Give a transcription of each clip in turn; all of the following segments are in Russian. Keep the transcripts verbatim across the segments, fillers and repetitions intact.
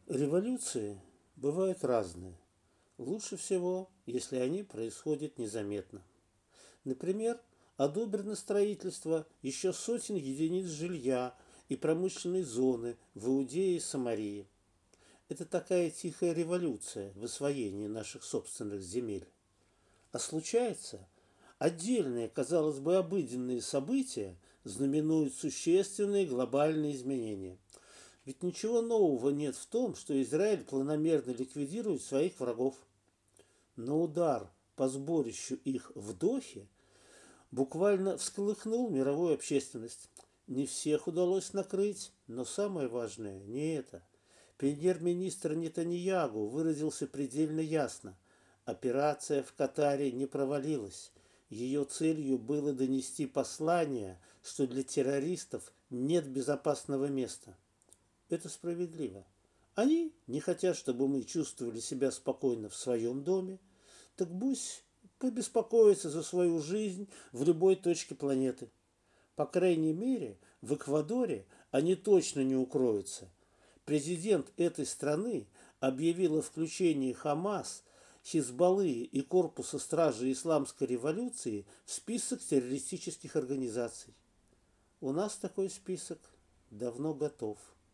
Революции бывают разные. Лучше всего, если они происходят незаметно. Например, одобрено строительство еще сотен единиц жилья и промышленной зоны в Иудее и Самарии. Это такая тихая революция в освоении наших собственных земель. А случается, отдельные, казалось бы, обыденные события знаменуют существенные глобальные изменения. Ведь ничего нового нет в том, что Израиль планомерно ликвидирует своих врагов. Но удар по сборищу их в Дохе буквально всколыхнул мировую общественность. Не всех удалось накрыть, но самое важное не это. Премьер-министр Нетаньягу выразился предельно ясно. Операция в Катаре не провалилась. Ее целью было донести послание, что для террористов нет безопасного места. Это справедливо. Они не хотят, чтобы мы чувствовали себя спокойно в своем доме, так пусть побеспокоятся за свою жизнь в любой точке планеты. По крайней мере, в Эквадоре они точно не укроются. Президент этой страны объявил о включении Хамас, Хизбаллы и Корпуса стражи Исламской революции в список террористических организаций. У нас такой список давно готов.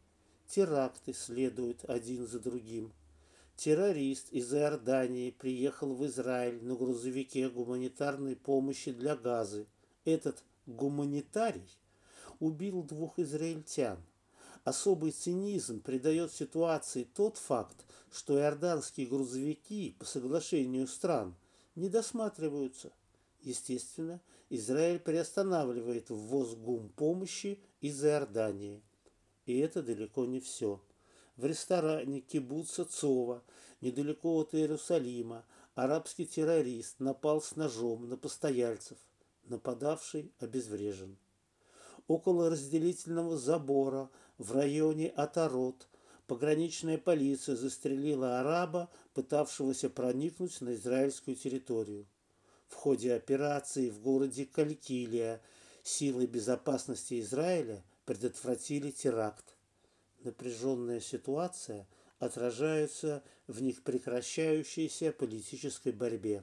Теракты следуют один за другим. Террорист из Иордании приехал в Израиль на грузовике гуманитарной помощи для Газы. Этот гуманитарий убил двух израильтян. Особый цинизм придает ситуации тот факт, что иорданские грузовики по соглашению стран не досматриваются. Естественно, Израиль приостанавливает ввоз гумпомощи из Иордании. И это далеко не все. В ресторане кибуца Цова, недалеко от Иерусалима, арабский террорист напал с ножом на постояльцев. Нападавший обезврежен. Около разделительного забора в районе Атарот пограничная полиция застрелила араба, пытавшегося проникнуть на израильскую территорию. В ходе операции в городе Калькилия силы безопасности Израиля предотвратили теракт. Напряженная ситуация отражается в непрекращающейся политической борьбе.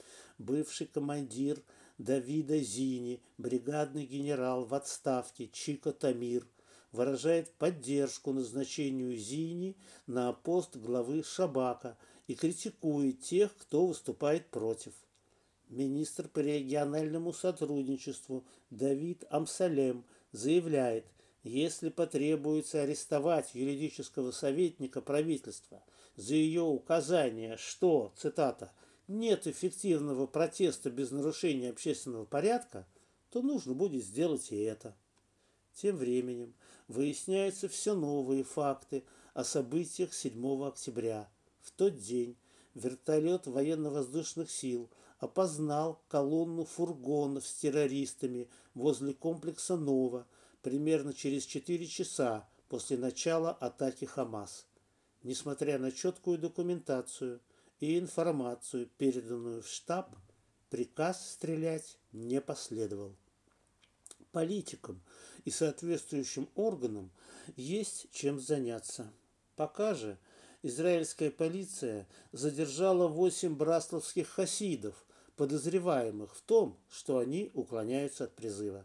Бывший командир Давида Зини, бригадный генерал в отставке Чико Тамир, выражает поддержку назначению Зини на пост главы Шабака и критикует тех, кто выступает против. Министр по региональному сотрудничеству Давид Амсалем заявляет, если потребуется арестовать юридического советника правительства за ее указание, что, цитата, «нет эффективного протеста без нарушения общественного порядка», то нужно будет сделать и это. Тем временем выясняются все новые факты о событиях седьмого октября. В тот день вертолет военно-воздушных сил опознал колонну фургонов с террористами возле комплекса «Нова» примерно через четыре часа после начала атаки Хамас. Несмотря на четкую документацию и информацию, переданную в штаб, приказ стрелять не последовал. Политикам и соответствующим органам есть чем заняться. Пока же израильская полиция задержала восемь брасловских хасидов, подозреваемых в том, что они уклоняются от призыва.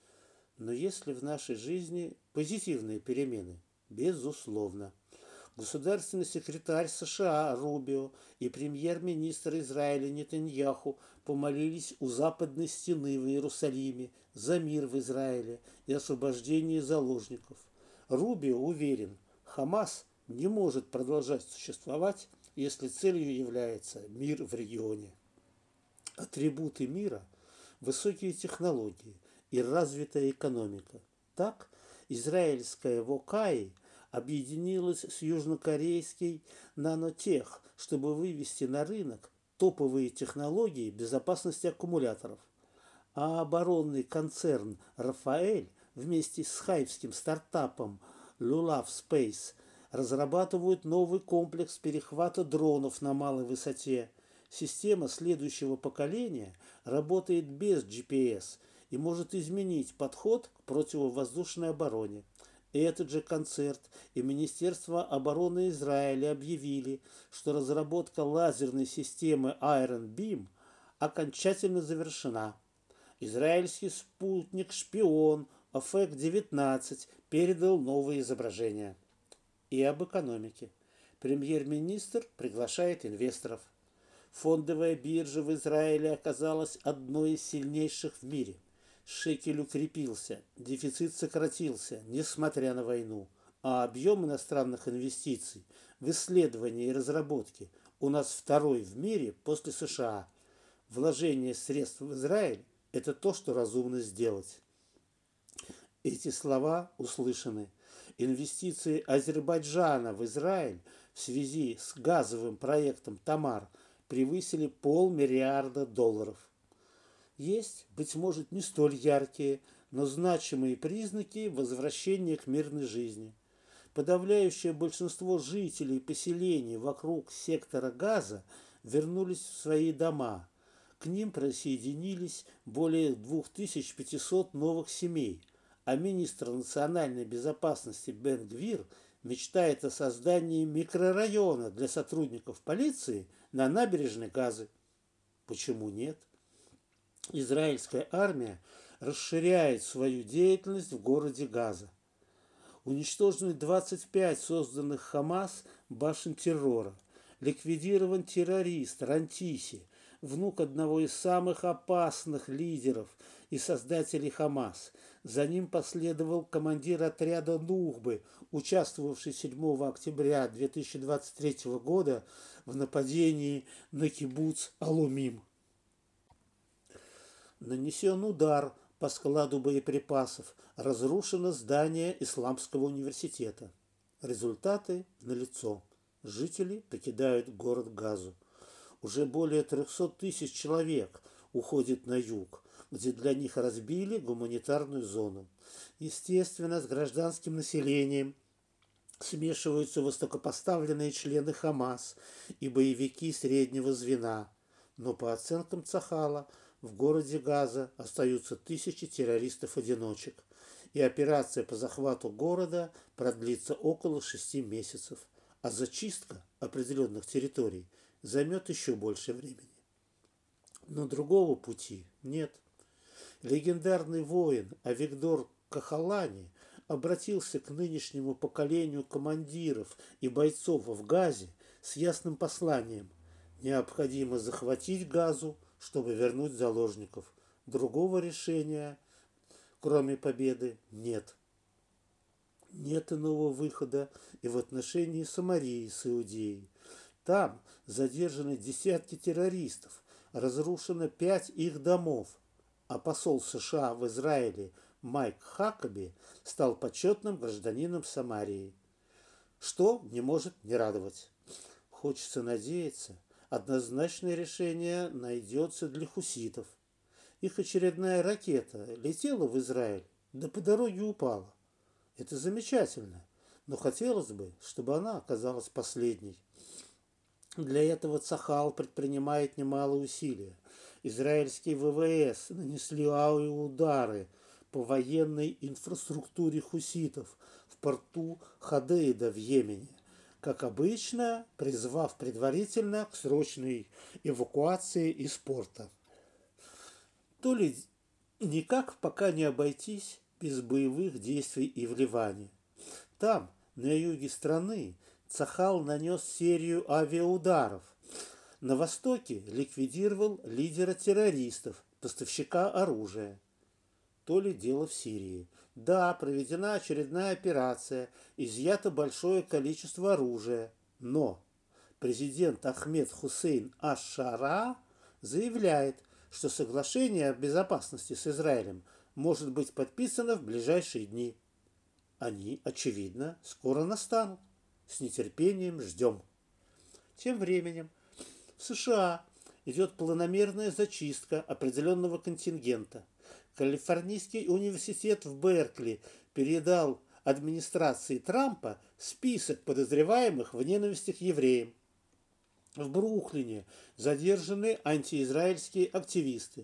Но есть ли в нашей жизни позитивные перемены? Безусловно. Государственный секретарь США Рубио и премьер-министр Израиля Нетаньяху помолились у западной стены в Иерусалиме за мир в Израиле и освобождение заложников. Рубио уверен, Хамас не может продолжать существовать, если целью является мир в регионе. Атрибуты мира – высокие технологии и развитая экономика. Так, израильская Вокаи объединилась с южнокорейской Нанотех, чтобы вывести на рынок топовые технологии безопасности аккумуляторов. А оборонный концерн «Рафаэль» вместе с хайвским стартапом Lulav Space разрабатывают новый комплекс перехвата дронов на малой высоте. Система следующего поколения работает без джи пи эс и может изменить подход к противовоздушной обороне. этот же концерт и Министерство обороны Израиля объявили, что разработка лазерной системы Iron Beam окончательно завершена. Израильский спутник-шпион Офек девятнадцать передал новые изображения. И об экономике. Премьер-министр приглашает инвесторов. Фондовая биржа в Израиле оказалась одной из сильнейших в мире. Шекель укрепился, дефицит сократился, несмотря на войну, а объем иностранных инвестиций в исследования и разработки у нас второй в мире после США. Вложение средств в Израиль – это то, что разумно сделать. Эти слова услышаны. Инвестиции Азербайджана в Израиль в связи с газовым проектом «Тамар» превысили полмиллиарда долларов. Есть, быть может, не столь яркие, но значимые признаки возвращения к мирной жизни. Подавляющее большинство жителей поселений вокруг сектора Газа вернулись в свои дома. К ним присоединились более две тысячи пятьсот новых семей, а министр национальной безопасности Бен Гвир мечтает о создании микрорайона для сотрудников полиции на набережной Газы. Почему нет? Израильская армия расширяет свою деятельность в городе Газа. Уничтожены двадцать пять созданных Хамас башен террора. Ликвидирован террорист Рантиси, внук одного из самых опасных лидеров и создателей Хамас. За ним последовал командир отряда Нухбы, участвовавший седьмого октября две тысячи двадцать третьего года в нападении на кибуц Алумим. Нанесен удар по складу боеприпасов, разрушено здание Исламского университета. Результаты налицо. Жители покидают город Газу. Уже более трехсот тысяч человек уходит на юг, где для них разбили гуманитарную зону. Естественно, с гражданским населением смешиваются высокопоставленные члены Хамас и боевики среднего звена. Но по оценкам Цахала, в городе Газа остаются тысячи террористов-одиночек, и операция по захвату города продлится около шести месяцев, а зачистка определенных территорий займет еще больше времени. Но другого пути нет. Легендарный воин Авигдор Кахалани обратился к нынешнему поколению командиров и бойцов в Газе с ясным посланием: необходимо захватить Газу, чтобы вернуть заложников. Другого решения, кроме победы, нет. Нет иного выхода и в отношении Самарии с Иудеей. Там задержаны десятки террористов, разрушено пять их домов, а посол США в Израиле Майк Хакаби стал почетным гражданином Самарии. Что не может не радовать. Хочется надеяться, однозначное решение найдется для хуситов. Их очередная ракета летела в Израиль, да по дороге упала. Это замечательно, но хотелось бы, чтобы она оказалась последней. Для этого Цахал предпринимает немалые усилия. Израильские ВВС нанесли авиаудары по военной инфраструктуре хуситов в порту Ходейда в Йемене, как обычно, призвав предварительно к срочной эвакуации из порта. То ли никак пока не обойтись без боевых действий и в Ливане. Там, на юге страны, Цахал нанес серию авиаударов. На востоке ликвидировал лидера террористов, поставщика оружия. То ли дело в Сирии. Да, проведена очередная операция, изъято большое количество оружия, но президент Ахмед Хусейн аш-Шара заявляет, что соглашение о безопасности с Израилем может быть подписано в ближайшие дни. Они, очевидно, скоро настанут. С нетерпением ждем. Тем временем в США идет планомерная зачистка определенного контингента. Калифорнийский университет в Беркли передал администрации Трампа список подозреваемых в ненависти к евреям. В Бруклине задержаны антиизраильские активисты.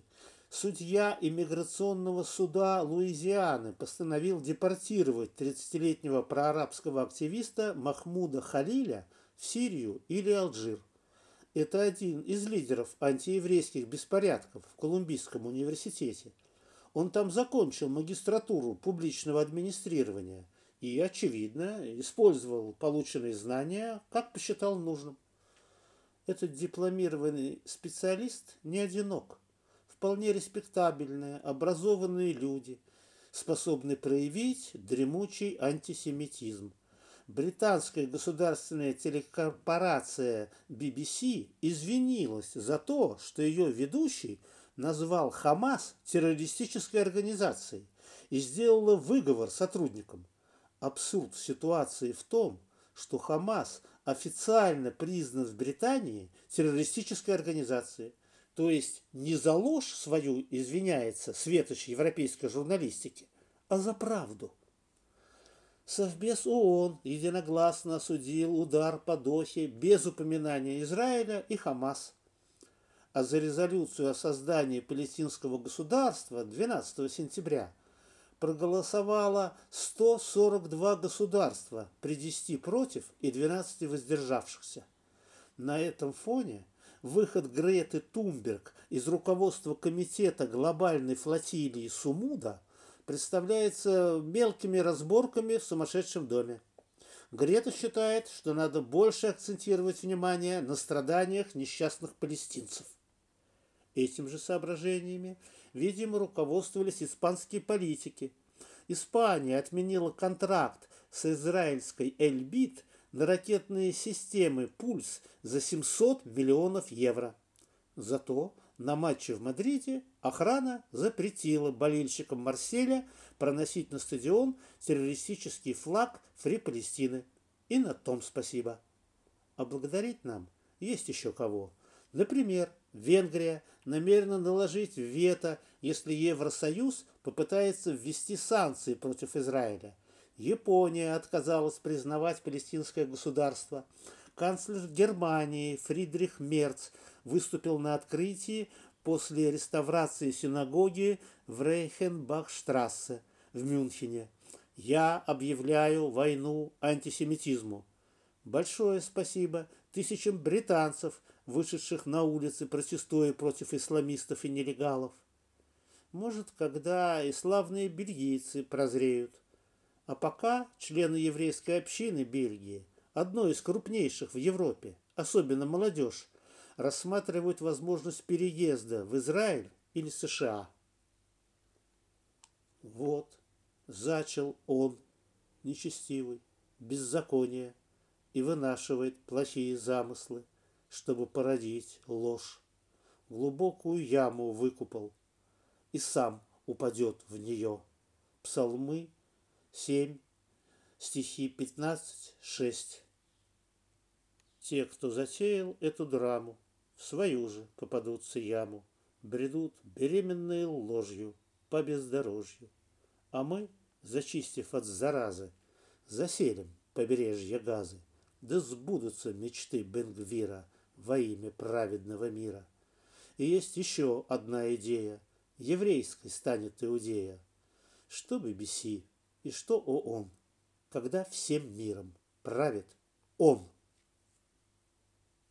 Судья иммиграционного суда Луизианы постановил депортировать тридцатилетнего проарабского активиста Махмуда Халиля в Сирию или Алжир. Это один из лидеров антиеврейских беспорядков в Колумбийском университете. Он там закончил магистратуру публичного администрирования и, очевидно, использовал полученные знания, как посчитал нужным. Этот дипломированный специалист не одинок. Вполне респектабельные, образованные люди, способны проявить дремучий антисемитизм. Британская государственная телекорпорация би би си извинилась за то, что ее ведущий назвал Хамас террористической организацией и сделала выговор сотрудникам. Абсурд ситуации в том, что Хамас официально признан в Британии террористической организацией. То есть не за ложь свою извиняется светоч европейской журналистики, а за правду. Совбез ООН единогласно осудил удар по Дохе без упоминания Израиля и Хамас. А за резолюцию о создании палестинского государства двенадцатого сентября проголосовало сто сорок два государства при десяти против и двенадцати воздержавшихся. На этом фоне выход Греты Тунберг из руководства комитета глобальной флотилии Сумуда представляется мелкими разборками в сумасшедшем доме. Грета считает, что надо больше акцентировать внимание на страданиях несчастных палестинцев. Этим же соображениями, видимо, руководствовались испанские политики. Испания отменила контракт с израильской Эльбит на ракетные системы «Пульс» за семьсот миллионов евро. Зато на матче в Мадриде охрана запретила болельщикам Марселя проносить на стадион террористический флаг Фри Палестины. И на том спасибо. А благодарить нам есть еще кого. Например, Венгрия намерена наложить вето, если Евросоюз попытается ввести санкции против Израиля. Япония отказалась признавать палестинское государство. Канцлер Германии Фридрих Мерц выступил на открытии после реставрации синагоги в Рейхенбахштрассе в Мюнхене. «Я объявляю войну антисемитизму». Большое спасибо тысячам британцев, вышедших на улицы, протестуя против исламистов и нелегалов. Может, когда и славные бельгийцы прозреют. А пока члены еврейской общины Бельгии, одной из крупнейших в Европе, особенно молодежь, рассматривают возможность переезда в Израиль или США. Вот, зачал он, нечестивый, беззаконие, и вынашивает плохие замыслы, чтобы породить ложь. Глубокую яму выкупал и сам упадет в нее. Псалмы семь, стихи пятнадцать, шесть. Те, кто затеял эту драму, в свою же попадутся яму, бредут беременные ложью по бездорожью. А мы, зачистив от заразы, заселим побережье Газы, да сбудутся мечты Бен-Гвира во имя праведного мира. И есть еще одна идея, еврейской станет Иудея. Что би би си и что ООН, когда всем миром правит Он.